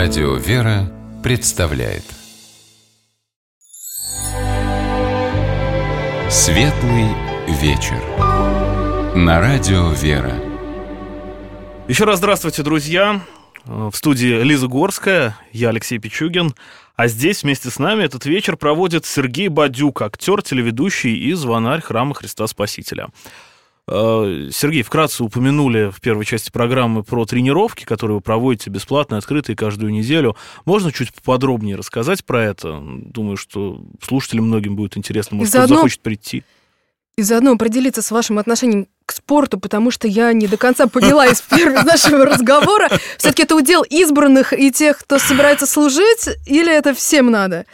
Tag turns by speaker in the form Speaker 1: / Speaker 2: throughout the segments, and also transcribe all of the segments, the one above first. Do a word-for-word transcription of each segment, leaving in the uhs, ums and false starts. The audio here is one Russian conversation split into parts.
Speaker 1: Радио «Вера» представляет Светлый вечер на Радио «Вера».
Speaker 2: Еще раз здравствуйте, друзья. В студии Лиза Горская, я Алексей Пичугин. А здесь вместе с нами этот вечер проводит Сергей Бадюк, актер, телеведущий и звонарь Храма Христа Спасителя. Сергей, вкратце упомянули в первой части программы про тренировки, которые вы проводите бесплатно, открытые каждую неделю. Можно чуть поподробнее рассказать про это? Думаю, что слушателям многим будет интересно, может, кто-то захочет прийти.
Speaker 3: И заодно определиться с вашим отношением к спорту, потому что я не до конца поняла из первого нашего разговора. Все-таки это удел избранных и тех, кто собирается служить, или это всем надо?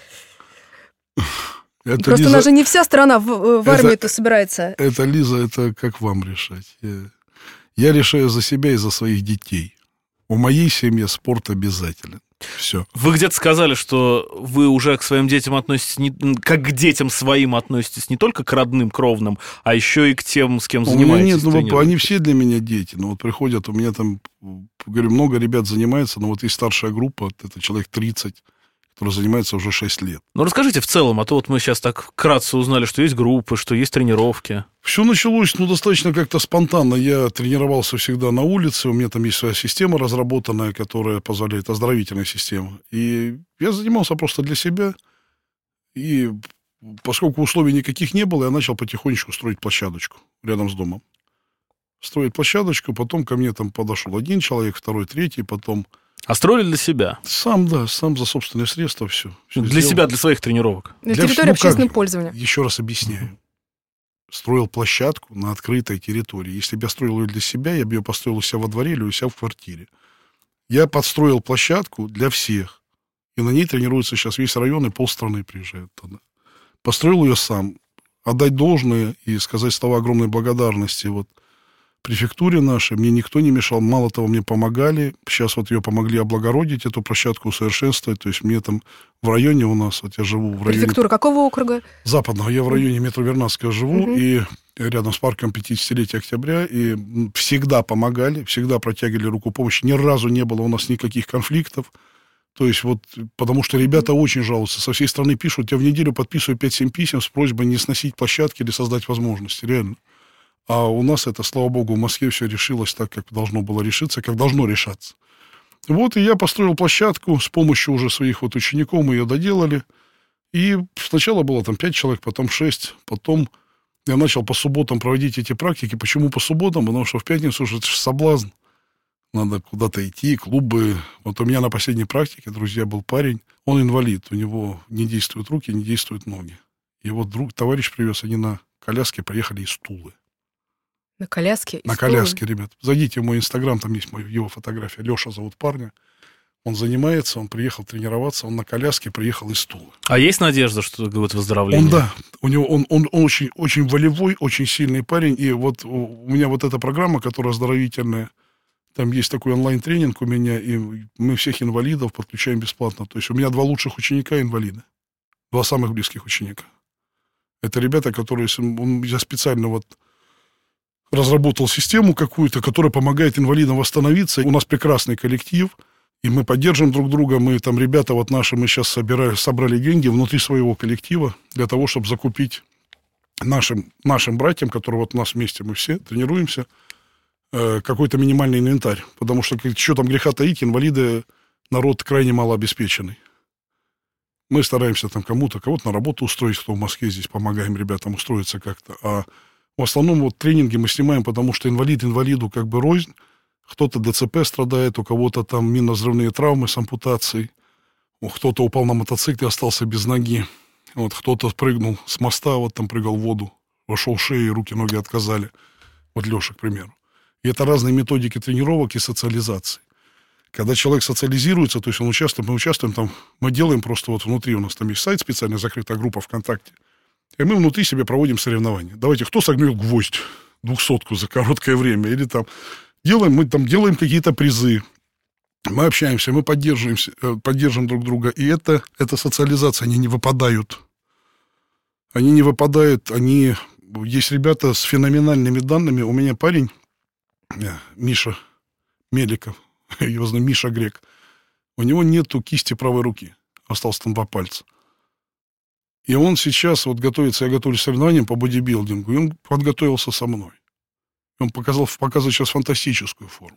Speaker 3: Это, Просто Лиза, у нас же не вся страна в, в армии-то собирается.
Speaker 4: Это, Лиза, это как вам решать. Я, я решаю за себя и за своих детей. У моей семьи спорт обязателен. Все.
Speaker 2: Вы где-то сказали, что вы уже к своим детям относитесь, не, как к детям своим относитесь не только к родным, кровным, а еще и к тем, с кем занимаетесь.
Speaker 4: Нет, ну, они все для меня дети. Ну, вот приходят, у меня там, говорю, много ребят занимается, но вот есть старшая группа, это человек тридцать, который занимается уже шесть лет.
Speaker 2: Ну, расскажите в целом, а то вот мы сейчас так вкратце узнали, что есть группы, что есть тренировки.
Speaker 4: Все началось, ну, достаточно как-то спонтанно. Я тренировался всегда на улице, у меня там есть своя система разработанная, которая позволяет, оздоровительная система. И я занимался просто для себя. И поскольку условий никаких не было, я начал потихонечку строить площадочку рядом с домом. Строить площадочку, потом ко мне там подошел один человек, второй, третий, потом...
Speaker 2: А строили для себя?
Speaker 4: Сам, да, сам за собственные средства все. все
Speaker 2: для сделал. Себя, для своих тренировок?
Speaker 3: Для территории ну, общественного пользования.
Speaker 4: Еще раз объясняю. Строил площадку на открытой территории. Если бы я строил ее для себя, я бы ее построил у себя во дворе или у себя в квартире. Я подстроил площадку для всех. И на ней тренируется сейчас весь район, и полстраны приезжают туда. Построил ее сам. Отдать должное и сказать слова огромной благодарности вот префектуре нашей. Мне никто не мешал. Мало того, мне помогали. Сейчас вот ее помогли облагородить, эту площадку усовершенствовать. То есть мне там в районе у нас, вот я живу в районе...
Speaker 3: Префектура какого округа?
Speaker 4: Западного. Я в районе метро Вернадского живу. Uh-huh. И рядом с парком пятидесятилетия Октября. И всегда помогали, всегда протягивали руку помощи. Ни разу не было у нас никаких конфликтов. То есть вот, потому что ребята очень жалуются. Со всей страны пишут. Я в неделю подписываю пять-семь писем с просьбой не сносить площадки или создать возможности. Реально. А у нас это, слава богу, в Москве все решилось так, как должно было решиться, как должно решаться. Вот, и я построил площадку с помощью уже своих вот учеников, мы ее доделали. И сначала было там пять человек, потом шесть, потом я начал по субботам проводить эти практики. Почему по субботам? Потому что в пятницу уже это же соблазн. Надо куда-то идти, клубы. Вот у меня на последней практике, друзья, был парень, он инвалид, у него не действуют руки, не действуют ноги. И вот друг, товарищ привез, они на коляске приехали из Тулы.
Speaker 3: На коляске?
Speaker 4: На коляске, ребят. Зайдите в мой инстаграм, там есть моя, его фотография. Леша зовут парня. Он занимается, он приехал тренироваться, он на коляске приехал из Тулы.
Speaker 2: А есть надежда, что будет выздоровление?
Speaker 4: Он, да. У него, он, он, он очень, очень волевой, очень сильный парень. И вот у, у меня вот эта программа, которая оздоровительная, там есть такой онлайн-тренинг у меня, и мы всех инвалидов подключаем бесплатно. То есть у меня два лучших ученика инвалида. Два самых близких ученика. Это ребята, которые... Он, я специально вот... разработал систему какую-то, которая помогает инвалидам восстановиться. У нас прекрасный коллектив, и мы поддерживаем друг друга. Мы там, ребята вот наши, мы сейчас собирали, собрали деньги внутри своего коллектива для того, чтобы закупить нашим, нашим братьям, которые вот у нас вместе, мы все тренируемся, э, какой-то минимальный инвентарь. Потому что, что там греха таить, инвалиды народ крайне малообеспеченный. Мы стараемся там кому-то, кого-то на работу устроить, кто в Москве здесь, помогаем ребятам устроиться как-то. А в основном вот тренинги мы снимаем, потому что инвалид инвалиду как бы рознь. Кто-то ДЦП страдает, у кого-то там минно-взрывные травмы с ампутацией. Кто-то упал на мотоцикле, остался без ноги. Вот кто-то прыгнул с моста, вот там прыгал в воду, вошел в шею, руки, ноги отказали. Вот Леша, к примеру. И это разные методики тренировок и социализации. Когда человек социализируется, то есть он участвует, мы участвуем там, мы делаем просто вот внутри, у нас там есть сайт, специально закрытая группа ВКонтакте. И мы внутри себе проводим соревнования. Давайте, кто согнет гвоздь двухсотку за короткое время? Или там делаем, мы там делаем какие-то призы. Мы общаемся, мы поддерживаемся, поддерживаем друг друга. И это, это социализация, они не выпадают. Они не выпадают, они... Есть ребята с феноменальными данными. У меня парень, Миша Меликов, его зовут Миша Грек. У него нету кисти правой руки. Осталось там два пальца. И он сейчас вот готовится, я готовлюсь к соревнованиям по бодибилдингу, и он подготовился со мной. Он показал, показывает сейчас фантастическую форму.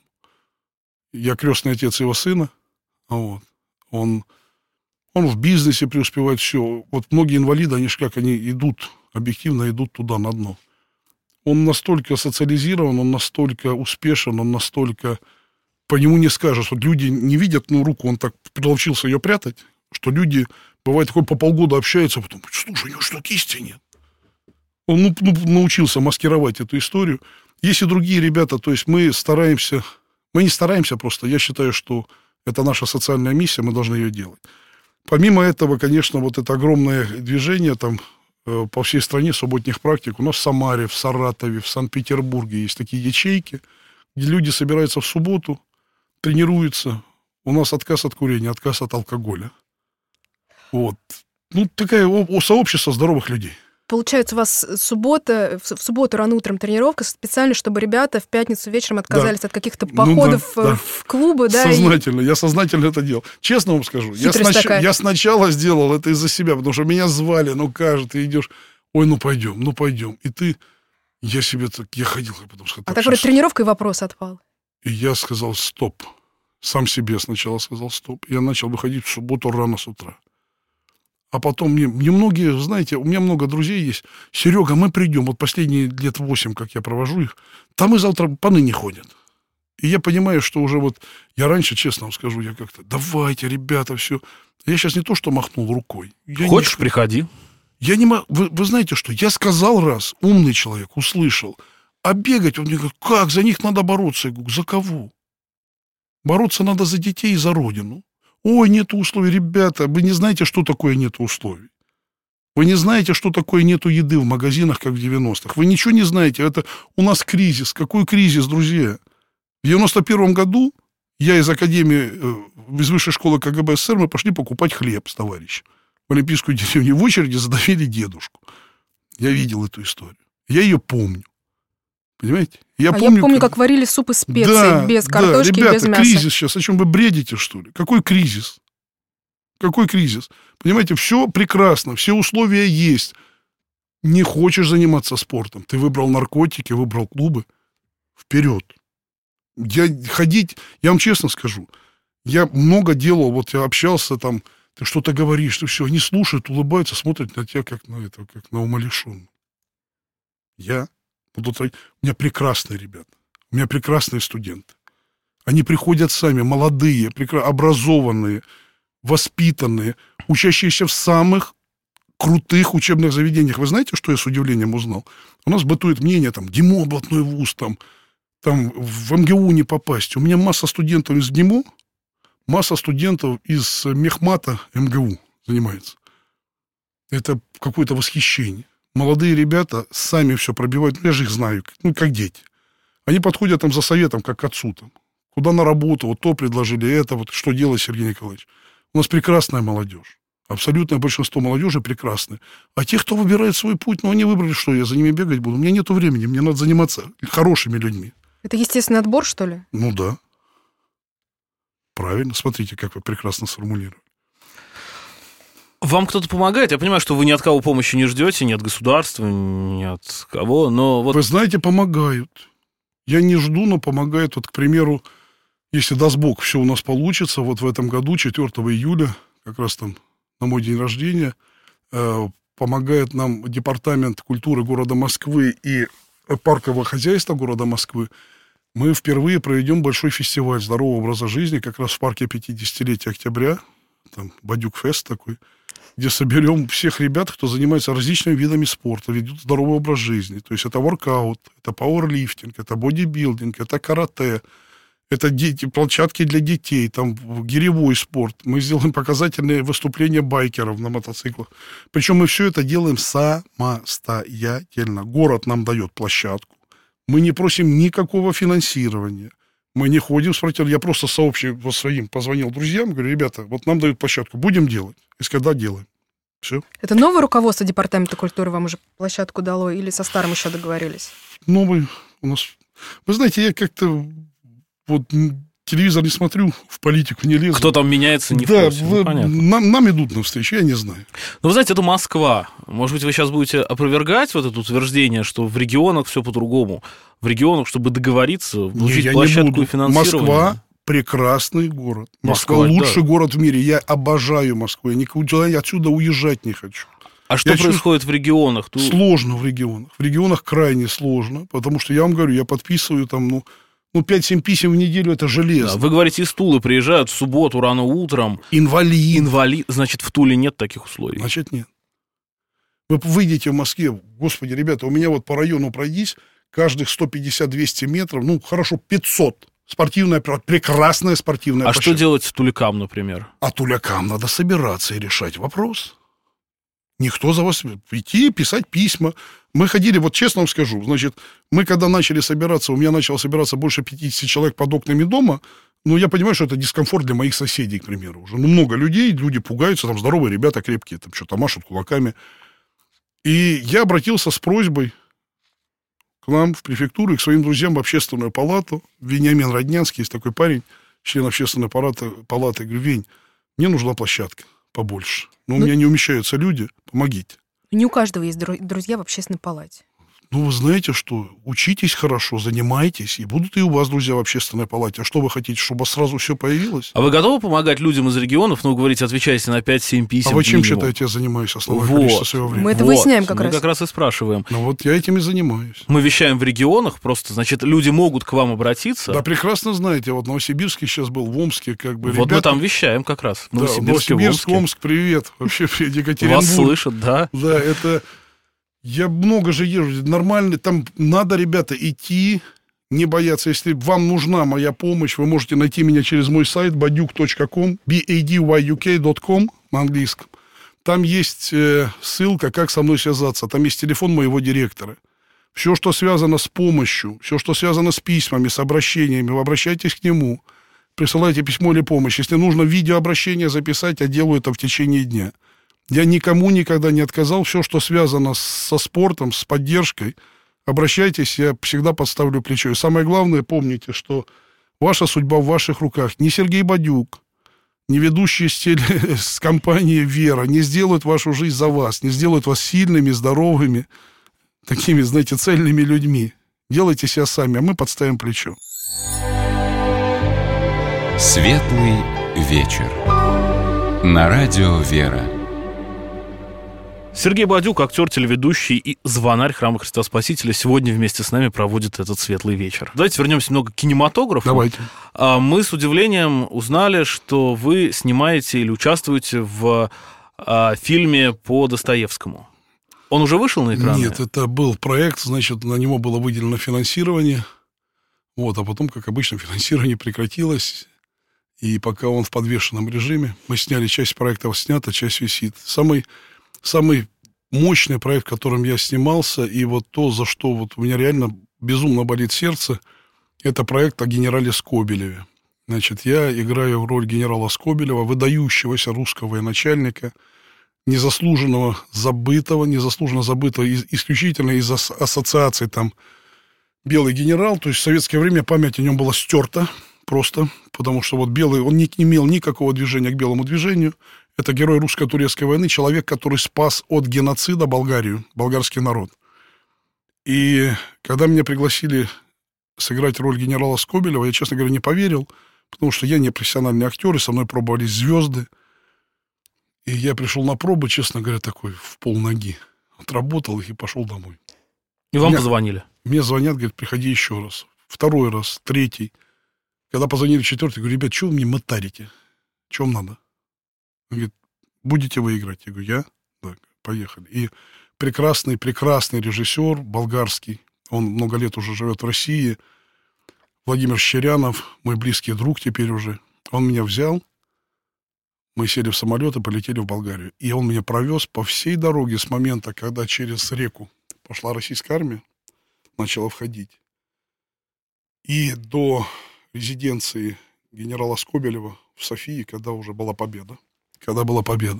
Speaker 4: Я крестный отец его сына. Вот. Он, он в бизнесе преуспевает, все. Вот многие инвалиды, они же как, они идут, объективно идут туда, на дно. Он настолько социализирован, он настолько успешен, он настолько... По нему не скажешь. Вот люди не видят, ну, руку, он так научился ее прятать, что люди, бывает, такой по полгода общаются, а потом, слушай, у него что, кисти нет? Он ну, ну, научился маскировать эту историю. Есть и другие ребята, то есть мы стараемся... Мы не стараемся просто, я считаю, что это наша социальная миссия, мы должны ее делать. Помимо этого, конечно, вот это огромное движение там э, по всей стране субботних практик. У нас в Самаре, в Саратове, в Санкт-Петербурге есть такие ячейки, где люди собираются в субботу, тренируются. У нас отказ от курения, отказ от алкоголя. Вот. Ну, такое о- сообщество здоровых людей.
Speaker 3: Получается, у вас суббота, в субботу рано утром тренировка специально, чтобы ребята в пятницу вечером отказались да. от каких-то походов ну, да, да. в клубы. Да,
Speaker 4: сознательно, и... я сознательно это делал. Честно вам скажу, я, снач... я сначала сделал это из-за себя, потому что меня звали, ну как ты идешь, ой, ну пойдем, ну пойдем. И ты, я себе так, я ходил, потому что...
Speaker 3: А так вроде тренировкой вопрос отпал.
Speaker 4: И я сказал стоп. Сам себе сначала сказал стоп. Я начал выходить в субботу рано с утра. А потом мне, мне многие, знаете, у меня много друзей есть. Серега, мы придем. Вот последние лет восемь, как я провожу их, там и завтра поныне ходят. И я понимаю, что уже вот... Я раньше, честно вам скажу, я как-то... Давайте, ребята, все. Я сейчас не то, что махнул рукой. Я
Speaker 2: Хочешь,
Speaker 4: не,
Speaker 2: приходи.
Speaker 4: Я не могу... Вы, вы знаете что? Я сказал раз, умный человек, услышал. А бегать, он мне говорит, как? За них надо бороться. Я говорю, за кого? Бороться надо за детей и за родину. Ой, нет условий, ребята, вы не знаете, что такое нет условий. Вы не знаете, что такое нету еды в магазинах, как в девяностых. Вы ничего не знаете. Это у нас кризис. Какой кризис, друзья? В девяносто первом году я из академии, из высшей школы ка гэ бэ эс эс эр, мы пошли покупать хлеб с товарищем. В Олимпийскую деревню. В очереди задавили дедушку. Я видел эту историю. Я ее помню. Понимаете? Я,
Speaker 3: а
Speaker 4: помню,
Speaker 3: я помню, как... как варили суп из специй, да, без картошки,
Speaker 4: да, ребята,
Speaker 3: без мяса.
Speaker 4: Кризис сейчас. О чем вы бредите, что ли? Какой кризис? Какой кризис? Понимаете, все прекрасно, все условия есть. Не хочешь заниматься спортом. Ты выбрал наркотики, выбрал клубы. Вперед. Я ходить, я вам честно скажу, я много делал, вот я общался там, ты что-то говоришь, ты все, они слушают, улыбаются, смотрят на тебя, как на это, как на умалишенного. Я будут... У меня прекрасные ребята, у меня прекрасные студенты. Они приходят сами, молодые, прекра... образованные, воспитанные, учащиеся в самых крутых учебных заведениях. Вы знаете, что я с удивлением узнал? У нас бытует мнение, там, ГИМО, областной вуз, там, там, в эм гэ у не попасть. У меня масса студентов из ГИМО, масса студентов из мехмата эм гэ у занимается. Это какое-то восхищение. Молодые ребята сами все пробивают. Я же их знаю, ну, как дети. Они подходят там за советом, как к отцу. Там. Куда на работу, вот то предложили, это, вот что делать, Сергей Николаевич. У нас прекрасная молодежь. Абсолютное большинство молодежи прекрасны. А те, кто выбирает свой путь, ну, они выбрали, что я за ними бегать буду. У меня нету времени, мне надо заниматься хорошими людьми.
Speaker 3: Это естественный отбор, что ли?
Speaker 4: Ну, да. Правильно. Смотрите, как вы прекрасно сформулировали.
Speaker 2: Вам кто-то помогает? Я понимаю, что вы ни от кого помощи не ждете, ни от государства, ни от кого, но вот...
Speaker 4: Вы знаете, помогают. Я не жду, но помогают. Вот, к примеру, если, даст Бог, все у нас получится, вот в этом году, четвёртого июля, как раз там на мой день рождения, э, помогает нам Департамент культуры города Москвы и паркового хозяйства города Москвы. Мы впервые проведем большой фестиваль здорового образа жизни как раз в парке пятидесятилетия октября, там Бадюк-фест такой, где соберем всех ребят, кто занимается различными видами спорта, ведут здоровый образ жизни. То есть это воркаут, это пауэрлифтинг, это бодибилдинг, это карате, это дети, площадки для детей, там гиревой спорт. Мы сделаем показательные выступления байкеров на мотоциклах. Причем мы все это делаем самостоятельно. Город нам дает площадку. Мы не просим никакого финансирования. Мы не ходим с против. Я просто сообщил вот своим, позвонил друзьям, говорю, ребята, вот нам дают площадку, будем делать. И когда делаем. Все.
Speaker 3: Это новое руководство Департамента культуры вам уже площадку дало или со старым еще договорились?
Speaker 4: Новый у нас... Вы знаете, я как-то вот телевизор не смотрю, в политику не лезу.
Speaker 2: Кто там меняется, не
Speaker 4: да,
Speaker 2: в курсе. Ну, понятно.
Speaker 4: нам, нам идут навстречу, я не знаю.
Speaker 2: Ну, вы знаете, это Москва. Может быть, вы сейчас будете опровергать вот это утверждение, что в регионах все по-другому. В регионах, чтобы договориться, получить
Speaker 4: не,
Speaker 2: площадку и финансирование.
Speaker 4: Москва прекрасный город. Москва,
Speaker 2: Москва
Speaker 4: лучший
Speaker 2: да.
Speaker 4: город в мире. Я обожаю Москву. Я никуда я отсюда уезжать не хочу.
Speaker 2: А что
Speaker 4: я
Speaker 2: происходит чувств... в регионах? Тут...
Speaker 4: Сложно в регионах. В регионах крайне сложно, потому что я вам говорю, я подписываю там, ну, ну пять-семь писем в неделю, это железо.
Speaker 2: Да, вы говорите, из Тулы приезжают в субботу рано утром.
Speaker 4: Инвалид.
Speaker 2: Инвалид. Значит, в Туле нет таких условий?
Speaker 4: Значит, нет. Вы выйдете в Москве, господи, ребята, у меня вот по району пройдись, каждых сто пятьдесят - двести метров, ну, хорошо, пятьсот. Спортивная, прекрасная спортивная
Speaker 2: А
Speaker 4: площадка.
Speaker 2: что делать тулякам, например?
Speaker 4: А тулякам надо собираться и решать вопрос. Никто за вас... Идти, писать письма. Мы ходили, вот честно вам скажу, значит, мы когда начали собираться, у меня начало собираться больше пятьдесят человек под окнами дома, ну, я понимаю, что это дискомфорт для моих соседей, к примеру, уже. Ну, много людей, люди пугаются, там здоровые ребята крепкие, там что-то машут кулаками. И я обратился с просьбой к нам в префектуру и к своим друзьям в общественную палату. Вениамин Роднянский, есть такой парень, член общественной палаты, палаты. Я говорю, Вень, мне нужна площадка побольше. Но ну, у меня не умещаются люди, помогите.
Speaker 3: Не у каждого есть друзья в общественной палате.
Speaker 4: Ну, вы знаете что, учитесь хорошо, занимайтесь, и будут и у вас друзья в общественной палате. А что вы хотите, чтобы у вас сразу все появилось?
Speaker 2: А вы готовы помогать людям из регионов? Ну, говорите, отвечайте на пять-семь писем.
Speaker 4: А вы чем
Speaker 2: минимум.
Speaker 4: считаете, я занимаюсь основное
Speaker 2: вот.
Speaker 4: количество своего времени?
Speaker 3: Мы это
Speaker 2: вот.
Speaker 3: выясняем как
Speaker 2: Мы
Speaker 3: раз.
Speaker 2: Мы как раз и спрашиваем.
Speaker 4: Ну, вот я этим и занимаюсь.
Speaker 2: Мы вещаем в регионах, просто, значит, люди могут к вам обратиться.
Speaker 4: Да, прекрасно знаете, вот в Новосибирске сейчас был, в Омске, как бы,
Speaker 2: Вот
Speaker 4: ребята...
Speaker 2: мы там вещаем как раз.
Speaker 4: Да,
Speaker 2: Новосибирск,
Speaker 4: Новосибирск, Омск, привет. Вообще, Екатеринбург.
Speaker 2: Вас слышат, да.
Speaker 4: Да, это... Я много же езжу, нормально, там надо, ребята, идти, не бояться. Если вам нужна моя помощь, вы можете найти меня через мой сайт бадюк точка ком, би эй ди вай ю кей точка ком на английском. Там есть э, ссылка, как со мной связаться, там есть телефон моего директора. Все, что связано с помощью, все, что связано с письмами, с обращениями, вы обращайтесь к нему, присылайте письмо или помощь. Если нужно видеообращение записать, я делаю это в течение дня. Я никому никогда не отказал. Все, что связано со спортом, с поддержкой, обращайтесь, я всегда подставлю плечо. И самое главное, помните, что ваша судьба в ваших руках. Не Сергей Бадюк, не ведущие с, теле, с компанией «Вера» не сделают вашу жизнь за вас, не сделают вас сильными, здоровыми, такими, знаете, цельными людьми. Делайте себя сами, а мы подставим плечо.
Speaker 1: Светлый вечер. На радио «Вера».
Speaker 2: Сергей Бадюк, актер, телеведущий и звонарь Храма Христа Спасителя, сегодня вместе с нами проводит этот светлый вечер. Давайте вернемся немного к кинематографу.
Speaker 4: Давайте.
Speaker 2: Мы с удивлением узнали, что вы снимаете или участвуете в фильме по Достоевскому. Он уже вышел на экраны?
Speaker 4: Нет, это был проект, значит, на него было выделено финансирование. Вот, а потом, как обычно, финансирование прекратилось. И пока он в подвешенном режиме, мы сняли, часть проекта снята, часть висит. Самый... Самый мощный проект, в котором я снимался, и вот то, за что вот у меня реально безумно болит сердце, это проект о генерале Скобелеве. Значит, я играю роль генерала Скобелева, выдающегося русского военачальника, незаслуженного забытого, незаслуженно забытого исключительно из-за ассоциаций там белый генерал, то есть в советское время память о нем была стерта просто, потому что вот белый, он не имел никакого движения к белому движению. Это герой русско-турецкой войны, человек, который спас от геноцида Болгарию, болгарский народ. И когда меня пригласили сыграть роль генерала Скобелева, я, честно говоря, не поверил, потому что я не профессиональный актер, и со мной пробовались звезды. И я пришел на пробы, честно говоря, такой в полноги. Отработал их и пошел домой.
Speaker 2: И вам
Speaker 4: меня,
Speaker 2: позвонили?
Speaker 4: Мне звонят, говорят, приходи еще раз. Второй раз, третий. Когда позвонили четвертый, говорю, ребят, что вы мне мотарите? Что вам надо? Он говорит, будете вы играть? Я говорю, я? Да, поехали. И прекрасный, прекрасный режиссер болгарский, он много лет уже живет в России, Владимир Щерянов, мой близкий друг теперь уже, он меня взял, мы сели в самолет и полетели в Болгарию. И он меня провез по всей дороге с момента, когда через реку пошла российская армия, начала входить, и до резиденции генерала Скобелева в Софии, когда уже была победа. Когда была победа.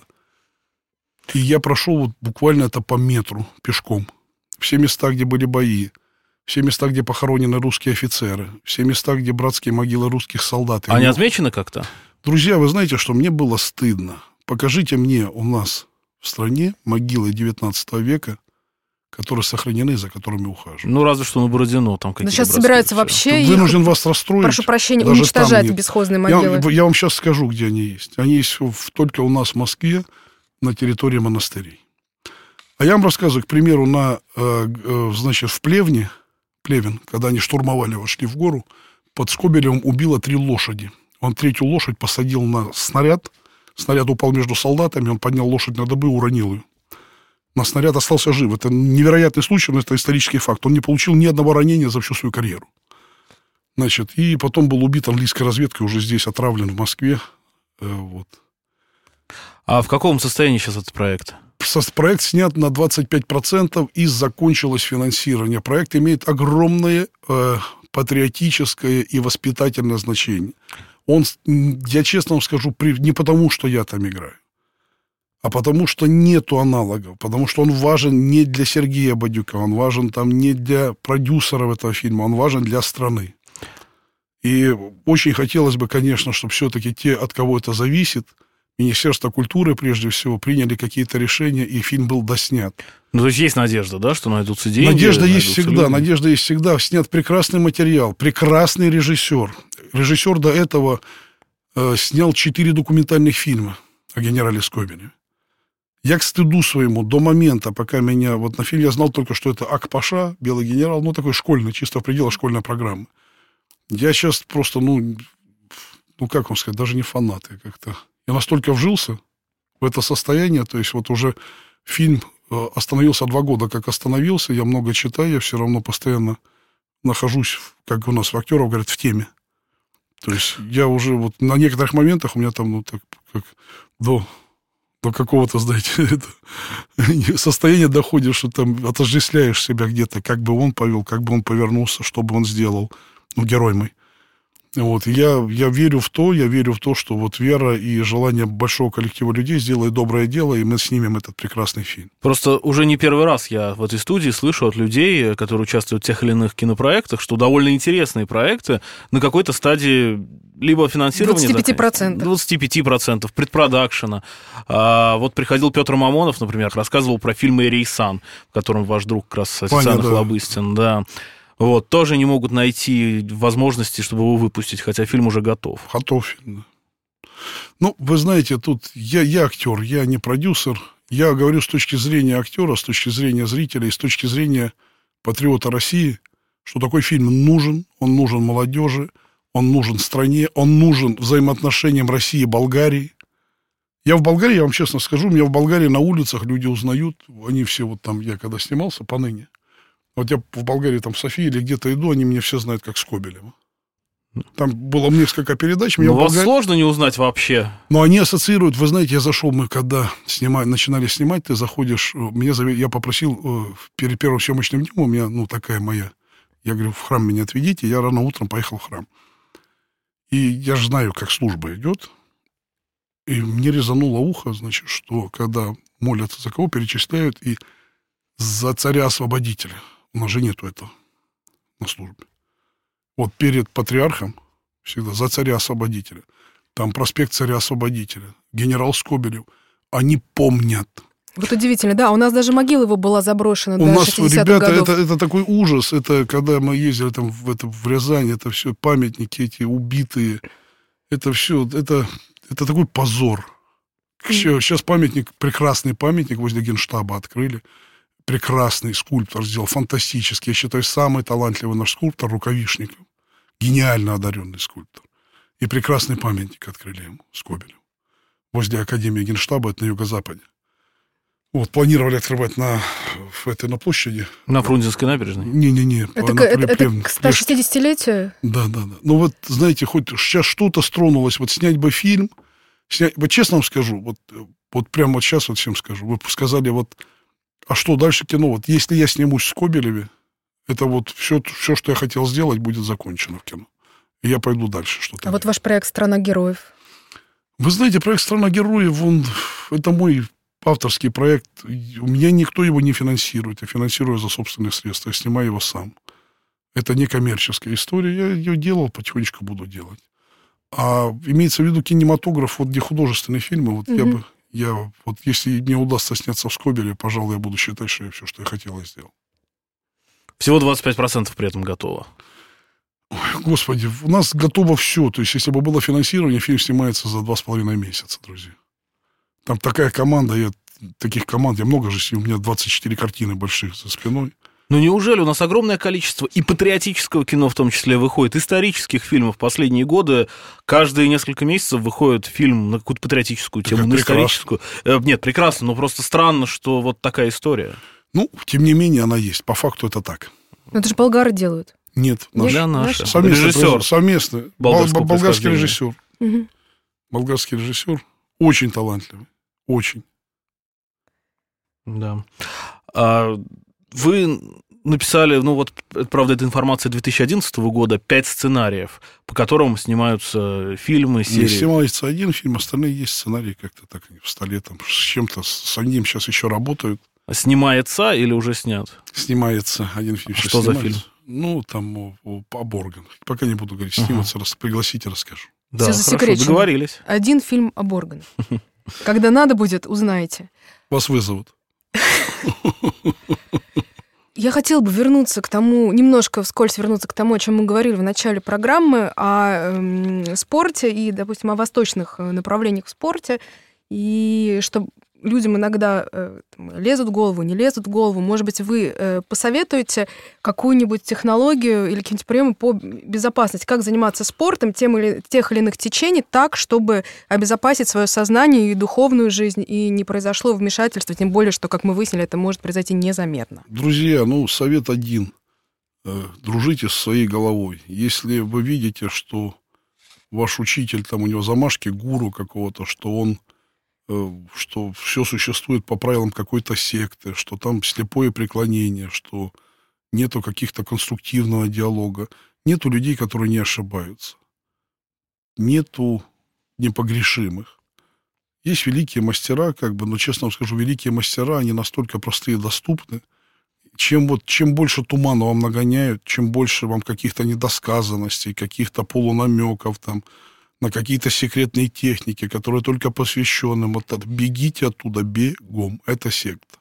Speaker 4: И я прошел вот буквально это по метру пешком. Все места, где были бои. все места, где похоронены русские офицеры, все места, где братские могилы русских солдат.
Speaker 2: Они отмечены как-то?
Speaker 4: Друзья, вы знаете, что мне было стыдно. Покажите мне у нас в стране могилы девятнадцатого века, которые сохранены, за которыми ухаживают.
Speaker 2: Ну, разве что на Бородино там какие-то.
Speaker 3: Но сейчас собираются вообще...
Speaker 4: Вынужден
Speaker 3: их,
Speaker 4: вас расстроить.
Speaker 3: прошу прощения, уничтожать бесхозные могилы.
Speaker 4: Я, я вам сейчас скажу, где они есть. Они есть в, только у нас в Москве, на территории монастырей. А я вам рассказываю, к примеру, на, э, э, значит, в Плевне, Плевен, когда они штурмовали, вошли в гору, под Скобелевым убило три лошади. Он третью лошадь посадил на снаряд, снаряд упал между солдатами, он поднял лошадь на дыбы и уронил ее. На снаряд остался жив. Это невероятный случай, но это исторический факт. Он не получил ни одного ранения за всю свою карьеру. Значит, и потом был убит английской разведкой, уже здесь отравлен в Москве. Э, вот.
Speaker 2: А в каком состоянии сейчас этот проект?
Speaker 4: Проект снят на двадцать пять процентов и закончилось финансирование. Проект имеет огромное э, патриотическое и воспитательное значение. Он, я честно вам скажу, при, не потому, что я там играю, а потому что нету аналогов, потому что он важен не для Сергея Бадюка, он важен там не для продюсеров этого фильма, он важен для страны. И очень хотелось бы, конечно, чтобы все-таки те, от кого это зависит, Министерство культуры, прежде всего, приняли какие-то решения, и фильм был доснят.
Speaker 2: Ну, то есть есть надежда, да, что найдутся деньги?
Speaker 4: Надежда есть всегда,
Speaker 2: люди.
Speaker 4: надежда есть всегда. Снят прекрасный материал, прекрасный режиссер. Режиссер до этого э, снял четыре документальных фильма о генерале Скобелеве. Я к стыду своему до момента, пока меня... Вот на фильме я знал только, что это Ак-Паша, белый генерал, ну, такой школьный, чисто в пределах школьной программы. Я сейчас просто, ну, ну, как вам сказать, даже не фанат. Я как-то... Я настолько вжился в это состояние, то есть вот уже фильм остановился два года, как остановился, я много читаю, я все равно постоянно нахожусь, как у нас в актеров говорят, в теме. То есть я уже вот на некоторых моментах у меня там, ну, так, как до, до какого-то, знаете, это, состояния доходишь, что там отождествляешь себя где-то, как бы он повел, как бы он повернулся, что бы он сделал, ну, герой мой. Вот, я, я верю в то, я верю в то, что вот вера и желание большого коллектива людей сделает доброе дело, и мы снимем этот прекрасный фильм.
Speaker 2: Просто уже не первый раз я в этой студии слышу от людей, которые участвуют в тех или иных кинопроектах, что довольно интересные проекты на какой-то стадии либо финансирования...
Speaker 3: двадцать пять процентов.
Speaker 2: двадцать пять процентов, предпродакшена. А, вот приходил Петр Мамонов, например, рассказывал про фильм «Рейсан», в котором ваш друг как раз Татьяна
Speaker 4: да.
Speaker 2: Хлобыстин, да. Вот, тоже не могут найти возможности, чтобы его выпустить, хотя фильм уже готов.
Speaker 4: Готов фильм, да. Ну, вы знаете, тут я, я актер, я не продюсер. Я говорю с точки зрения актера, с точки зрения зрителя и с точки зрения патриота России, что такой фильм нужен, он нужен молодежи, он нужен стране, он нужен взаимоотношениям России и Болгарии. Я в Болгарии, я вам честно скажу, меня в Болгарии на улицах люди узнают, они все вот там, я когда снимался, поныне. Вот я в Болгарии, там, в Софии или где-то иду, они меня все знают как Скобелева. Там было несколько передач.
Speaker 2: Ну, вас
Speaker 4: Болгарии...
Speaker 2: сложно не узнать вообще.
Speaker 4: Но они ассоциируют, вы знаете, я зашел, мы когда снимали, начинали снимать, ты заходишь, меня зов... я попросил, перед первым съемочным днем у меня, ну, такая моя, я говорю, в храм меня отведите, я рано утром поехал в храм. И я же знаю, как служба идет, и мне резануло ухо, значит, что когда молятся за кого, перечисляют, и за царя-освободителя. У нас же нету этого на службе. Вот перед патриархом всегда за царя-освободителя. Там проспект царя-освободителя, генерал Скобелев. Они помнят.
Speaker 3: Вот удивительно, да, у нас даже могила его была заброшена
Speaker 4: у
Speaker 3: до
Speaker 4: нас,
Speaker 3: шестидесятых
Speaker 4: ребята,
Speaker 3: годов.
Speaker 4: Это, это такой ужас. Это когда мы ездили там в, это, в Рязань, это все памятники эти убитые. Это все, это, это такой позор. Сейчас памятник, прекрасный памятник возле Генштаба открыли. Прекрасный скульптор сделал, фантастический. Я считаю, самый талантливый наш скульптор Рукавишников. Гениально одаренный скульптор. И прекрасный памятник открыли ему, Скобелеву. Возле Академии Генштаба, это на юго-западе. Вот, планировали открывать на, в этой, на площади.
Speaker 2: На Фрунзенской набережной?
Speaker 4: Не-не-не.
Speaker 3: Это,
Speaker 4: на,
Speaker 3: это, это
Speaker 4: Плевне.
Speaker 3: к сто шестидесятилетию?
Speaker 4: Да, да, да. Ну вот, знаете, хоть сейчас что-то стронулось. Вот снять бы фильм. Снять, вот честно вам скажу, вот, вот прямо вот сейчас вот всем скажу. Вы сказали, вот, а что дальше кино? Вот если я снимусь в Скобелеве, это вот все, все, что я хотел сделать, будет закончено в кино. И я пойду дальше что-то.
Speaker 3: А
Speaker 4: делать.
Speaker 3: вот ваш проект «Страна героев».
Speaker 4: Вы знаете, проект «Страна героев», он, это мой авторский проект. У меня никто его не финансирует. Я финансирую за собственные средства. Я снимаю его сам. Это не коммерческая история. Я ее делал, потихонечку буду делать. А имеется в виду кинематограф, вот где художественные фильмы, вот mm-hmm. я бы, я, вот если мне удастся сняться в Скобеле, пожалуй, я буду считать, что я все, что я хотел, я сделал.
Speaker 2: Всего двадцать пять процентов при этом готово.
Speaker 4: Ой, Господи, у нас готово все. То есть, если бы было финансирование, фильм снимается за два с половиной месяца, друзья. Там такая команда, я, таких команд, я много же снимал, у меня двадцать четыре картины больших за спиной.
Speaker 2: Ну неужели у нас огромное количество и патриотического кино в том числе выходит, исторических фильмов в последние годы, каждые несколько месяцев выходит фильм на какую-то патриотическую тему, на историческую. Нет, прекрасно, но просто странно, что вот такая история.
Speaker 4: Ну, тем не менее, она есть. По факту это так.
Speaker 3: Но это же болгары делают.
Speaker 4: Нет,
Speaker 2: наши. Да, наши.
Speaker 4: Совместный
Speaker 2: режиссер.
Speaker 4: Совместный. Болгарский режиссер.
Speaker 3: Угу.
Speaker 4: Болгарский режиссер. Очень талантливый. Очень.
Speaker 2: Да. А вы написали, ну вот, правда, это информация две тысячи одиннадцатого года, пять сценариев, по которым снимаются фильмы, серии.
Speaker 4: Не снимается один фильм, остальные есть сценарии как-то так в столе, там, с чем-то, с одним сейчас еще работают.
Speaker 2: Снимается или уже снят?
Speaker 4: Снимается один фильм.
Speaker 2: Что за фильм?
Speaker 4: Ну, там о, о, о Борган. Пока не буду говорить. Сниматься, uh-huh. раз, пригласите, расскажу.
Speaker 2: Да, все засекречено. Договорились.
Speaker 3: Один фильм о Борганах. Когда надо будет, узнаете.
Speaker 4: Вас вызовут.
Speaker 3: Я хотела бы вернуться к тому, немножко вскользь вернуться к тому, о чем мы говорили в начале программы, о э, спорте и, допустим, о восточных направлениях в спорте, и что людям иногда э, лезут в голову, не лезут в голову. Может быть, вы э, посоветуете какую-нибудь технологию или какие-нибудь приемы по безопасности, как заниматься спортом тем или, тех или иных течений так, чтобы обезопасить свое сознание и духовную жизнь, и не произошло вмешательство, тем более, что, как мы выяснили, это может произойти незаметно.
Speaker 4: Друзья, ну, совет один. Дружите со своей головой. Если вы видите, что ваш учитель, там у него замашки, гуру какого-то, что он что все существует по правилам какой-то секты, что там слепое преклонение, что нету каких-то конструктивного диалога, нету людей, которые не ошибаются, нету непогрешимых. Есть великие мастера, как бы, но, честно вам скажу, великие мастера, они настолько простые и доступны. Чем, вот, чем больше тумана вам нагоняют, чем больше вам каких-то недосказанностей, каких-то полунамеков, там, на какие-то секретные техники, которые только посвященным. Вот это, бегите оттуда бегом. Это секта.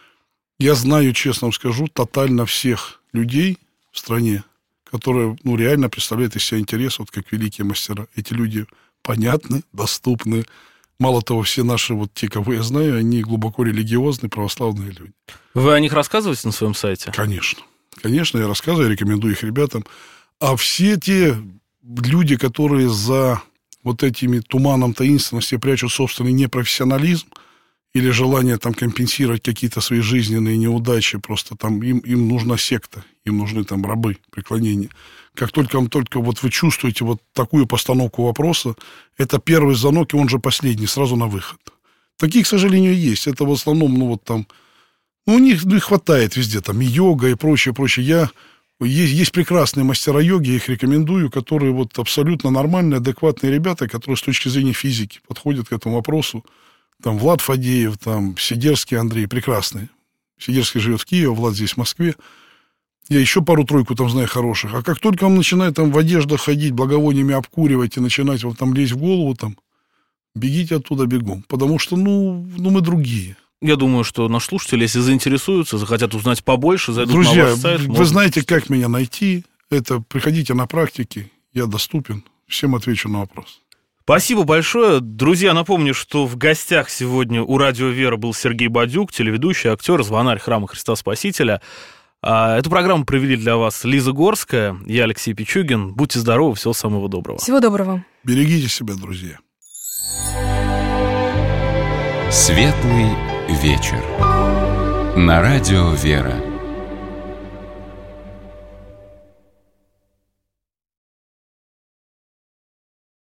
Speaker 4: Я знаю, честно вам скажу, тотально всех людей в стране, которые ну, реально представляют из себя интерес, вот как великие мастера. Эти люди понятны, доступны. Мало того, все наши, вот те, кого я знаю, они глубоко религиозные, православные люди.
Speaker 2: Вы о них рассказываете на своем сайте?
Speaker 4: Конечно. Конечно, я рассказываю, рекомендую их ребятам. А все те люди, которые за вот этими туманом таинственности прячут собственный непрофессионализм или желание там компенсировать какие-то свои жизненные неудачи, просто там им, им нужна секта, им нужны там рабы, преклонения. Как только вам только вот вы чувствуете вот такую постановку вопроса, это первый звонок, и он же последний, сразу на выход. Такие, к сожалению, есть. Это в основном, ну вот там, ну у них ну, хватает везде, там и йога, и прочее, прочее. Я... Есть, есть прекрасные мастера йоги, я их рекомендую, которые вот абсолютно нормальные, адекватные ребята, которые с точки зрения физики подходят к этому вопросу. Там Влад Фадеев, там Сидерский Андрей, прекрасные. Сидерский живет в Киеве, Влад здесь в Москве. Я еще пару-тройку там знаю хороших. А как только он начинает там в одеждах ходить, благовониями обкуривать и начинать вот там лезть в голову, там, бегите оттуда бегом. Потому что, ну, ну мы другие.
Speaker 2: Я думаю, что наши слушатели, если заинтересуются, захотят узнать побольше, зайдут
Speaker 4: Друзья,
Speaker 2: на ваш сайт.
Speaker 4: Вы
Speaker 2: можно...
Speaker 4: знаете, как меня найти. Это приходите на практики, я доступен. Всем отвечу на вопрос.
Speaker 2: Спасибо большое. Друзья, напомню, что в гостях сегодня у «Радио Вера» был Сергей Бадюк, телеведущий, актер, звонарь Храма Христа Спасителя. Эту программу провели для вас Лиза Горская, я Алексей Пичугин. Будьте здоровы, всего самого доброго.
Speaker 3: Всего доброго.
Speaker 4: Берегите себя, друзья.
Speaker 1: Светлый вечер. На радио «Вера».